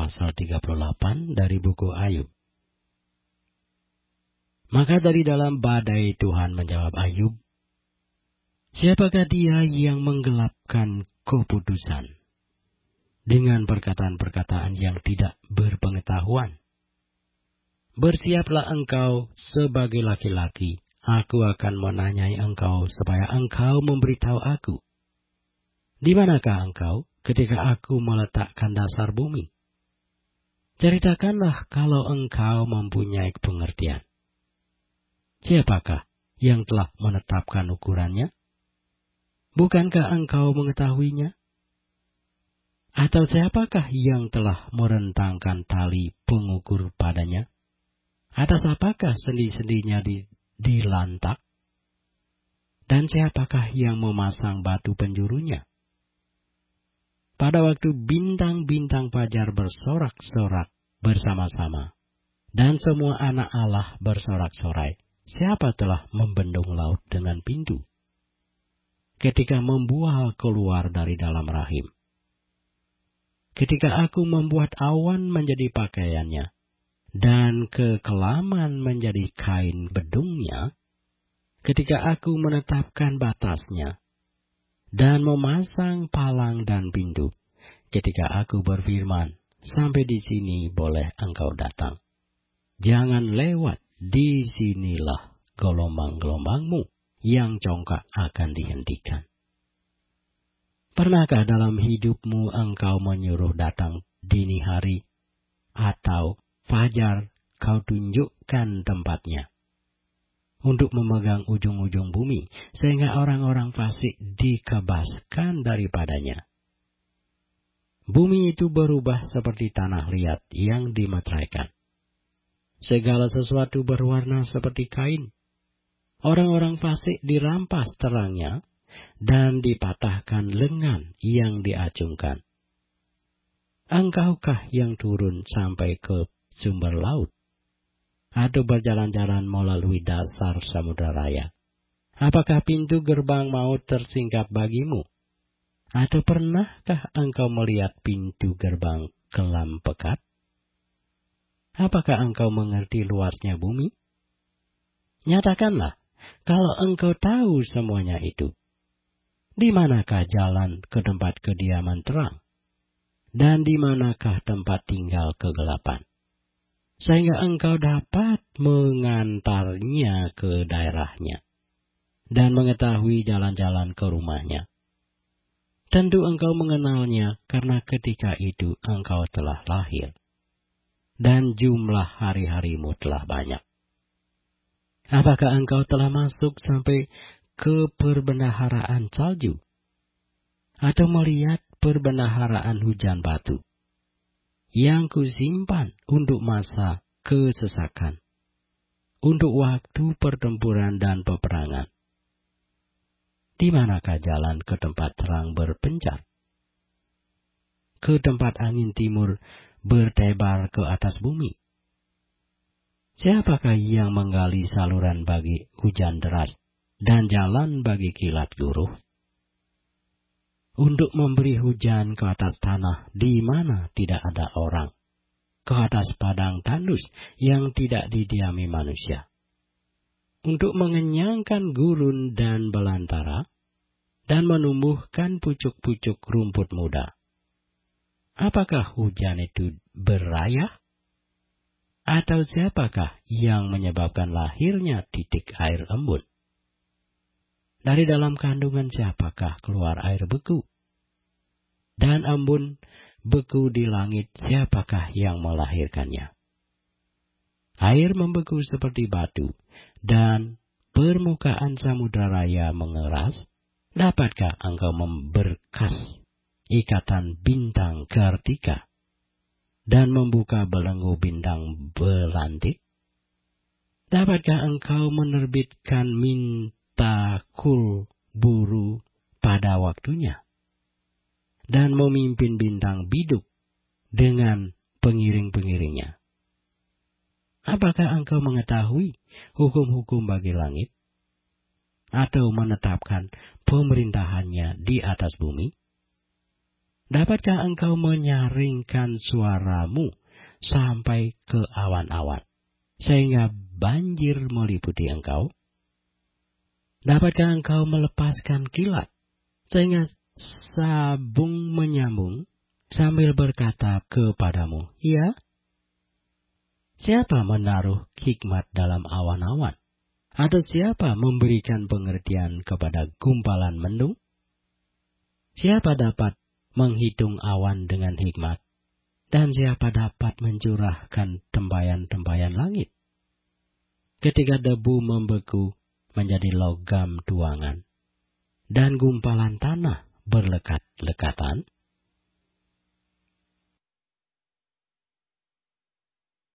pasal 38 dari buku Ayub. Maka dari dalam badai Tuhan menjawab Ayub, siapakah dia yang menggelapkan keputusan dengan perkataan-perkataan yang tidak berpengetahuan? Bersiaplah engkau sebagai laki-laki, aku akan menanyai engkau supaya engkau memberitahu aku. Di manakah engkau ketika aku meletakkan dasar bumi? Ceritakanlah kalau engkau mempunyai pengertian. Siapakah yang telah menetapkan ukurannya? Bukankah engkau mengetahuinya? Atau siapakah yang telah merentangkan tali pengukur padanya? Atas apakah sendi-sendinya dilantak? Dan siapakah yang memasang batu penjurunya? Pada waktu bintang-bintang fajar bersorak-sorak bersama-sama, dan semua anak Allah bersorak-sorai, siapa telah membendung laut dengan pintu? Ketika membual keluar dari dalam rahim. Ketika aku membuat awan menjadi pakaiannya, dan kekelaman menjadi kain bedungnya, ketika aku menetapkan batasnya, dan memasang palang dan pintu, ketika aku berfirman, sampai di sini boleh engkau datang. Jangan lewat, di sinilah gelombang-gelombangmu yang congkak akan dihentikan. Pernahkah dalam hidupmu engkau menyuruh datang dini hari, atau fajar kau tunjukkan tempatnya, untuk memegang ujung-ujung bumi, sehingga orang-orang fasik dikebaskan daripadanya? Bumi itu berubah seperti tanah liat yang dimeteraikan. Segala sesuatu berwarna seperti kain. Orang-orang fasik dirampas terangnya, dan dipatahkan lengan yang diacungkan. Engkaukah yang turun sampai ke sumber laut, atau berjalan-jalan melalui dasar samudera raya? Apakah pintu gerbang maut tersingkap bagimu? Atau pernahkah engkau melihat pintu gerbang kelam pekat? Apakah engkau mengerti luasnya bumi? Nyatakanlah, kalau engkau tahu semuanya itu. Di manakah jalan ke tempat kediaman terang? Dan di manakah tempat tinggal kegelapan? Sehingga engkau dapat mengantarnya ke daerahnya, dan mengetahui jalan-jalan ke rumahnya. Tentu engkau mengenalnya, karena ketika itu engkau telah lahir, dan jumlah hari-harimu telah banyak. Apakah engkau telah masuk sampai ke perbendaharaan salju, atau melihat perbendaharaan hujan batu, yang kusimpan untuk masa kesesakan, untuk waktu pertempuran dan peperangan? Di manakah jalan ke tempat terang berpencar? Ke tempat angin timur bertebar ke atas bumi? Siapakah yang menggali saluran bagi hujan deras, dan jalan bagi kilat guruh? Untuk memberi hujan ke atas tanah di mana tidak ada orang, ke atas padang tandus yang tidak didiami manusia. Untuk mengenyangkan gurun dan belantara, dan menumbuhkan pucuk-pucuk rumput muda. Apakah hujan itu berayah? Atau siapakah yang menyebabkan lahirnya titik air embun? Dari dalam kandungan siapakah keluar air beku? Dan embun beku di langit, siapakah yang melahirkannya? Air membeku seperti batu, dan permukaan samudera raya mengeras. Dapatkah engkau memberkas ikatan bintang Kartika, dan membuka belenggu bintang belantik? Dapatkah engkau menerbitkan mintakul buru pada waktunya, dan memimpin bintang biduk dengan pengiring-pengiringnya? Apakah engkau mengetahui hukum-hukum bagi langit, atau menetapkan pemerintahannya di atas bumi? Dapatkah engkau menyaringkan suaramu sampai ke awan-awan, sehingga banjir meliputi engkau? Dapatkah engkau melepaskan kilat, sehingga sabung menyambung sambil berkata kepadamu, ya? Siapa menaruh hikmat dalam awan-awan? Atau siapa memberikan pengertian kepada gumpalan mendung? Siapa dapat menghitung awan dengan hikmat? Dan siapa dapat mencurahkan tempayan-tempayan langit? Ketika debu membeku menjadi logam tuangan, dan gumpalan tanah berlekat-lekatan,